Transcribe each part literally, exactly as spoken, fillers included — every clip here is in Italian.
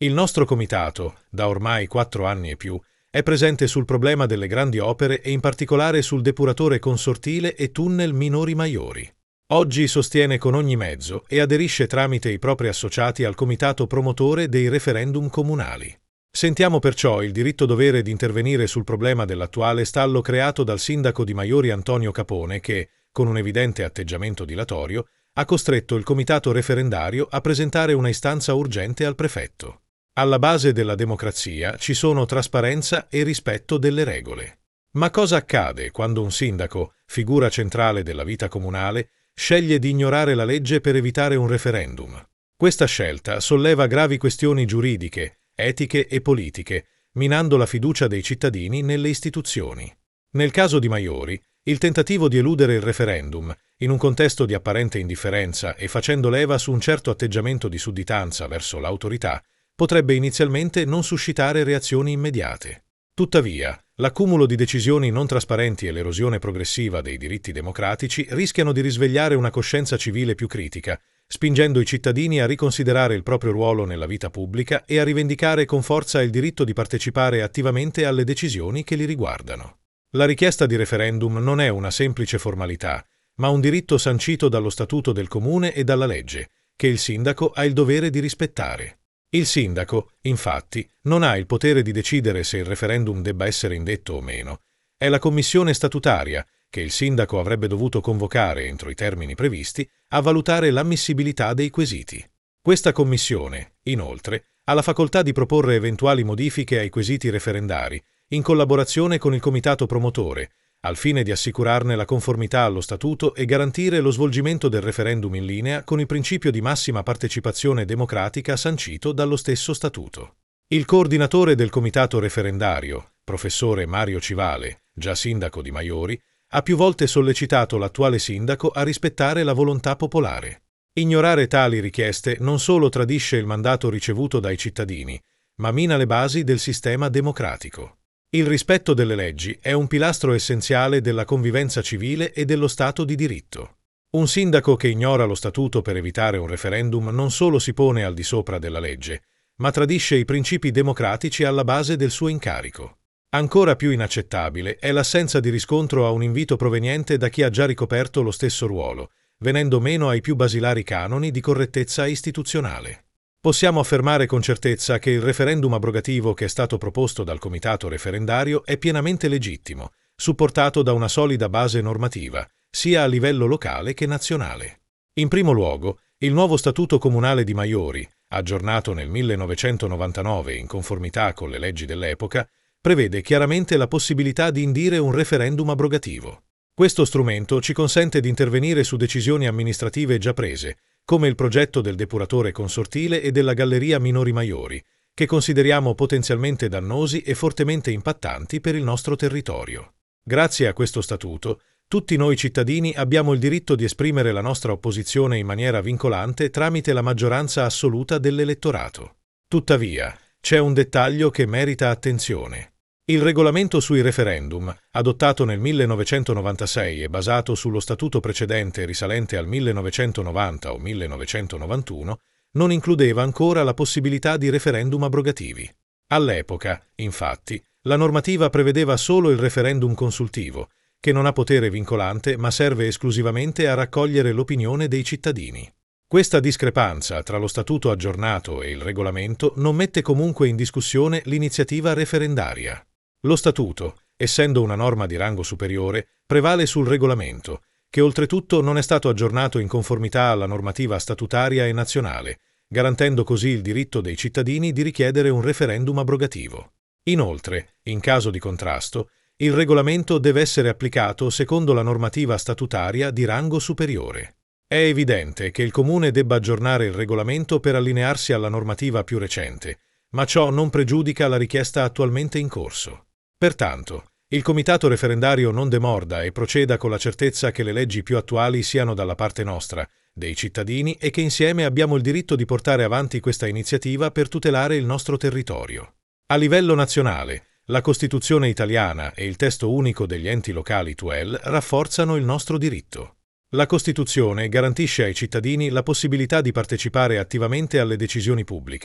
Il nostro comitato, da ormai quattro anni e più, è presente sul problema delle grandi opere e in particolare sul depuratore consortile e tunnel Minori Maiori. Oggi sostiene con ogni mezzo e aderisce tramite i propri associati al comitato promotore dei referendum comunali. Sentiamo perciò il diritto-dovere di intervenire sul problema dell'attuale stallo creato dal sindaco di Maiori Antonio Capone che, con un evidente atteggiamento dilatorio, ha costretto il comitato referendario a presentare una istanza urgente al prefetto. Alla base della democrazia ci sono trasparenza e rispetto delle regole. Ma cosa accade quando un sindaco, figura centrale della vita comunale, sceglie di ignorare la legge per evitare un referendum? Questa scelta solleva gravi questioni giuridiche, etiche e politiche, minando la fiducia dei cittadini nelle istituzioni. Nel caso di Maiori, il tentativo di eludere il referendum, in un contesto di apparente indifferenza e facendo leva su un certo atteggiamento di sudditanza verso l'autorità, potrebbe inizialmente non suscitare reazioni immediate. Tuttavia, l'accumulo di decisioni non trasparenti e l'erosione progressiva dei diritti democratici rischiano di risvegliare una coscienza civile più critica, spingendo i cittadini a riconsiderare il proprio ruolo nella vita pubblica e a rivendicare con forza il diritto di partecipare attivamente alle decisioni che li riguardano. La richiesta di referendum non è una semplice formalità, ma un diritto sancito dallo Statuto del Comune e dalla legge, che il sindaco ha il dovere di rispettare. Il sindaco, infatti, non ha il potere di decidere se il referendum debba essere indetto o meno. È la commissione statutaria, che il sindaco avrebbe dovuto convocare entro i termini previsti, a valutare l'ammissibilità dei quesiti. Questa commissione, inoltre, ha la facoltà di proporre eventuali modifiche ai quesiti referendari, in collaborazione con il comitato promotore, al fine di assicurarne la conformità allo statuto e garantire lo svolgimento del referendum in linea con il principio di massima partecipazione democratica sancito dallo stesso statuto. Il coordinatore del comitato referendario, professore Mario Civale, già sindaco di Maiori, ha più volte sollecitato l'attuale sindaco a rispettare la volontà popolare. Ignorare tali richieste non solo tradisce il mandato ricevuto dai cittadini, ma mina le basi del sistema democratico. Il rispetto delle leggi è un pilastro essenziale della convivenza civile e dello Stato di diritto. Un sindaco che ignora lo statuto per evitare un referendum non solo si pone al di sopra della legge, ma tradisce i principi democratici alla base del suo incarico. Ancora più inaccettabile è l'assenza di riscontro a un invito proveniente da chi ha già ricoperto lo stesso ruolo, venendo meno ai più basilari canoni di correttezza istituzionale. Possiamo affermare con certezza che il referendum abrogativo che è stato proposto dal comitato referendario è pienamente legittimo, supportato da una solida base normativa, sia a livello locale che nazionale. In primo luogo, il nuovo Statuto Comunale di Maiori, aggiornato nel millenovecentonovantanove in conformità con le leggi dell'epoca, prevede chiaramente la possibilità di indire un referendum abrogativo. Questo strumento ci consente di intervenire su decisioni amministrative già prese, come il progetto del depuratore consortile e della galleria Minori Maiori, che consideriamo potenzialmente dannosi e fortemente impattanti per il nostro territorio. Grazie a questo statuto, tutti noi cittadini abbiamo il diritto di esprimere la nostra opposizione in maniera vincolante tramite la maggioranza assoluta dell'elettorato. Tuttavia, c'è un dettaglio che merita attenzione. Il regolamento sui referendum, adottato nel millenovecentonovantasei e basato sullo statuto precedente risalente al millenovecentonovanta o millenovecentonovantuno, non includeva ancora la possibilità di referendum abrogativi. All'epoca, infatti, la normativa prevedeva solo il referendum consultivo, che non ha potere vincolante ma serve esclusivamente a raccogliere l'opinione dei cittadini. Questa discrepanza tra lo statuto aggiornato e il regolamento non mette comunque in discussione l'iniziativa referendaria. Lo statuto, essendo una norma di rango superiore, prevale sul regolamento, che oltretutto non è stato aggiornato in conformità alla normativa statutaria e nazionale, garantendo così il diritto dei cittadini di richiedere un referendum abrogativo. Inoltre, in caso di contrasto, il regolamento deve essere applicato secondo la normativa statutaria di rango superiore. È evidente che il Comune debba aggiornare il regolamento per allinearsi alla normativa più recente, ma ciò non pregiudica la richiesta attualmente in corso. Pertanto, il Comitato referendario non demorda e proceda con la certezza che le leggi più attuali siano dalla parte nostra, dei cittadini, e che insieme abbiamo il diritto di portare avanti questa iniziativa per tutelare il nostro territorio. A livello nazionale, la Costituzione italiana e il testo unico degli enti locali T U E L rafforzano il nostro diritto. La Costituzione garantisce ai cittadini la possibilità di partecipare attivamente alle decisioni pubbliche,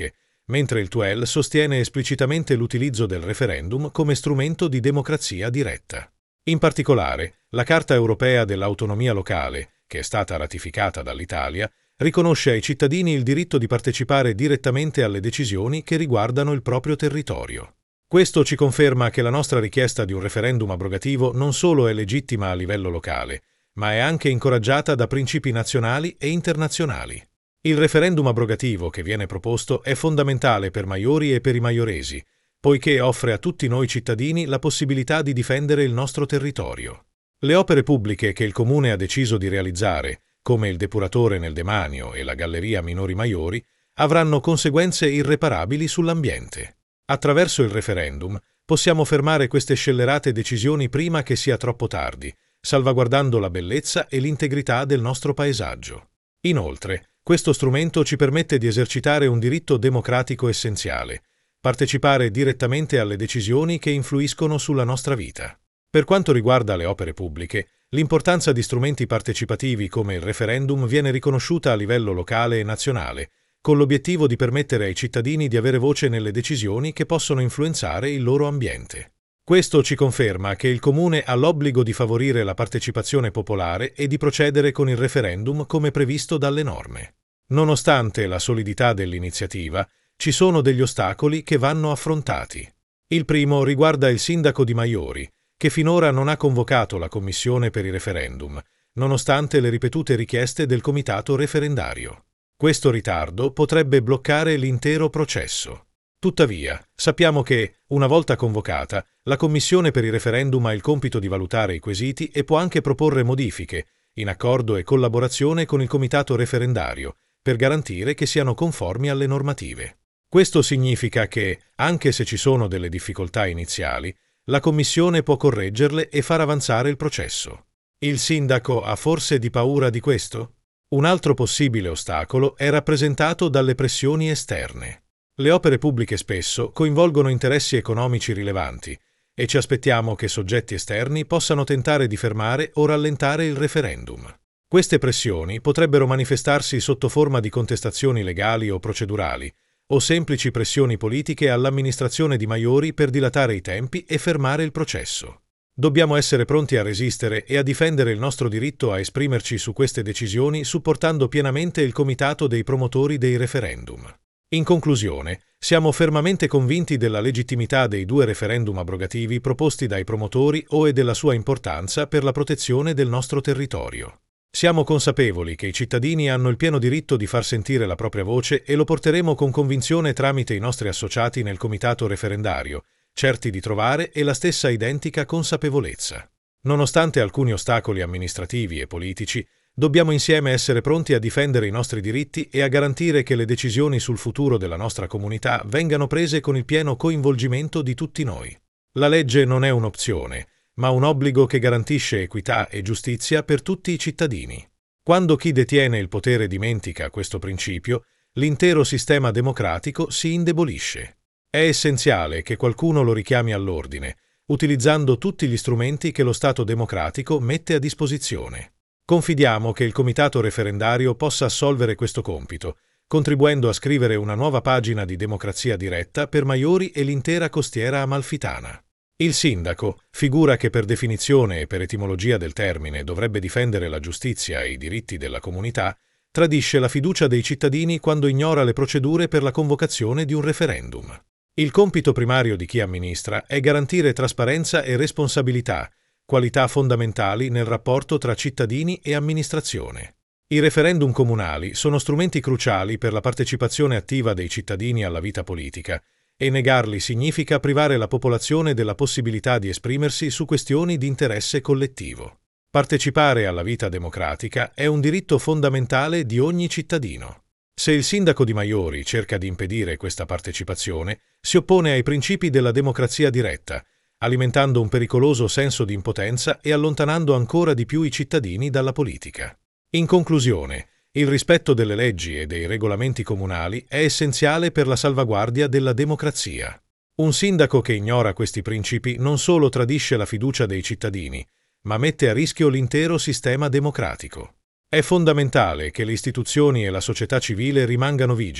mentre il T U E L sostiene esplicitamente l'utilizzo del referendum come strumento di democrazia diretta. In particolare, la Carta europea dell'autonomia locale, che è stata ratificata dall'Italia, riconosce ai cittadini il diritto di partecipare direttamente alle decisioni che riguardano il proprio territorio. Questo ci conferma che la nostra richiesta di un referendum abrogativo non solo è legittima a livello locale, ma è anche incoraggiata da principi nazionali e internazionali. Il referendum abrogativo che viene proposto è fondamentale per Maiori e per i maioresi, poiché offre a tutti noi cittadini la possibilità di difendere il nostro territorio. Le opere pubbliche che il Comune ha deciso di realizzare, come il depuratore nel demanio e la galleria Minori Maiori, avranno conseguenze irreparabili sull'ambiente. Attraverso il referendum possiamo fermare queste scellerate decisioni prima che sia troppo tardi, salvaguardando la bellezza e l'integrità del nostro paesaggio. Inoltre, questo strumento ci permette di esercitare un diritto democratico essenziale, partecipare direttamente alle decisioni che influiscono sulla nostra vita. Per quanto riguarda le opere pubbliche, l'importanza di strumenti partecipativi come il referendum viene riconosciuta a livello locale e nazionale, con l'obiettivo di permettere ai cittadini di avere voce nelle decisioni che possono influenzare il loro ambiente. Questo ci conferma che il Comune ha l'obbligo di favorire la partecipazione popolare e di procedere con il referendum come previsto dalle norme. Nonostante la solidità dell'iniziativa, ci sono degli ostacoli che vanno affrontati. Il primo riguarda il sindaco di Maiori, che finora non ha convocato la commissione per i referendum, nonostante le ripetute richieste del comitato referendario. Questo ritardo potrebbe bloccare l'intero processo. Tuttavia, sappiamo che, una volta convocata, la Commissione per i referendum ha il compito di valutare i quesiti e può anche proporre modifiche, in accordo e collaborazione con il comitato referendario, per garantire che siano conformi alle normative. Questo significa che, anche se ci sono delle difficoltà iniziali, la Commissione può correggerle e far avanzare il processo. Il sindaco ha forse di paura di questo? Un altro possibile ostacolo è rappresentato dalle pressioni esterne. Le opere pubbliche spesso coinvolgono interessi economici rilevanti e ci aspettiamo che soggetti esterni possano tentare di fermare o rallentare il referendum. Queste pressioni potrebbero manifestarsi sotto forma di contestazioni legali o procedurali, o semplici pressioni politiche all'amministrazione di Maiori per dilatare i tempi e fermare il processo. Dobbiamo essere pronti a resistere e a difendere il nostro diritto a esprimerci su queste decisioni supportando pienamente il comitato dei promotori dei referendum. In conclusione, siamo fermamente convinti della legittimità dei due referendum abrogativi proposti dai promotori o e della sua importanza per la protezione del nostro territorio. Siamo consapevoli che i cittadini hanno il pieno diritto di far sentire la propria voce e lo porteremo con convinzione tramite i nostri associati nel comitato referendario, certi di trovare e la stessa identica consapevolezza. Nonostante alcuni ostacoli amministrativi e politici, dobbiamo insieme essere pronti a difendere i nostri diritti e a garantire che le decisioni sul futuro della nostra comunità vengano prese con il pieno coinvolgimento di tutti noi. La legge non è un'opzione, ma un obbligo che garantisce equità e giustizia per tutti i cittadini. Quando chi detiene il potere dimentica questo principio, l'intero sistema democratico si indebolisce. È essenziale che qualcuno lo richiami all'ordine, utilizzando tutti gli strumenti che lo Stato democratico mette a disposizione. Confidiamo che il comitato referendario possa assolvere questo compito, contribuendo a scrivere una nuova pagina di democrazia diretta per Maiori e l'intera costiera amalfitana. Il sindaco, figura che per definizione e per etimologia del termine dovrebbe difendere la giustizia e i diritti della comunità, tradisce la fiducia dei cittadini quando ignora le procedure per la convocazione di un referendum. Il compito primario di chi amministra è garantire trasparenza e responsabilità, qualità fondamentali nel rapporto tra cittadini e amministrazione. I referendum comunali sono strumenti cruciali per la partecipazione attiva dei cittadini alla vita politica, e negarli significa privare la popolazione della possibilità di esprimersi su questioni di interesse collettivo. Partecipare alla vita democratica è un diritto fondamentale di ogni cittadino. Se il sindaco di Maiori cerca di impedire questa partecipazione, si oppone ai principi della democrazia diretta, alimentando un pericoloso senso di impotenza e allontanando ancora di più i cittadini dalla politica. In conclusione, il rispetto delle leggi e dei regolamenti comunali è essenziale per la salvaguardia della democrazia. Un sindaco che ignora questi principi non solo tradisce la fiducia dei cittadini, ma mette a rischio l'intero sistema democratico. È fondamentale che le istituzioni e la società civile rimangano vigili,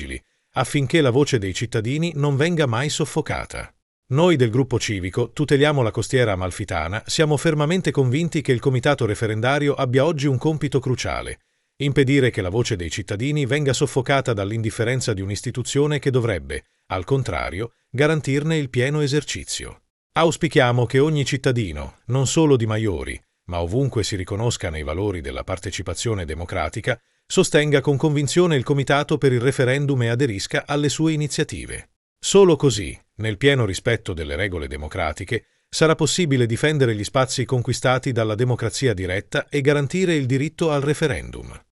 affinché la voce dei cittadini non venga mai soffocata. Noi del gruppo civico Tuteliamo la Costiera Amalfitana siamo fermamente convinti che il Comitato referendario abbia oggi un compito cruciale: impedire che la voce dei cittadini venga soffocata dall'indifferenza di un'istituzione che dovrebbe, al contrario, garantirne il pieno esercizio. Auspichiamo che ogni cittadino, non solo di Maiori, ma ovunque si riconosca nei valori della partecipazione democratica, sostenga con convinzione il Comitato per il referendum e aderisca alle sue iniziative. Solo così, nel pieno rispetto delle regole democratiche, sarà possibile difendere gli spazi conquistati dalla democrazia diretta e garantire il diritto al referendum.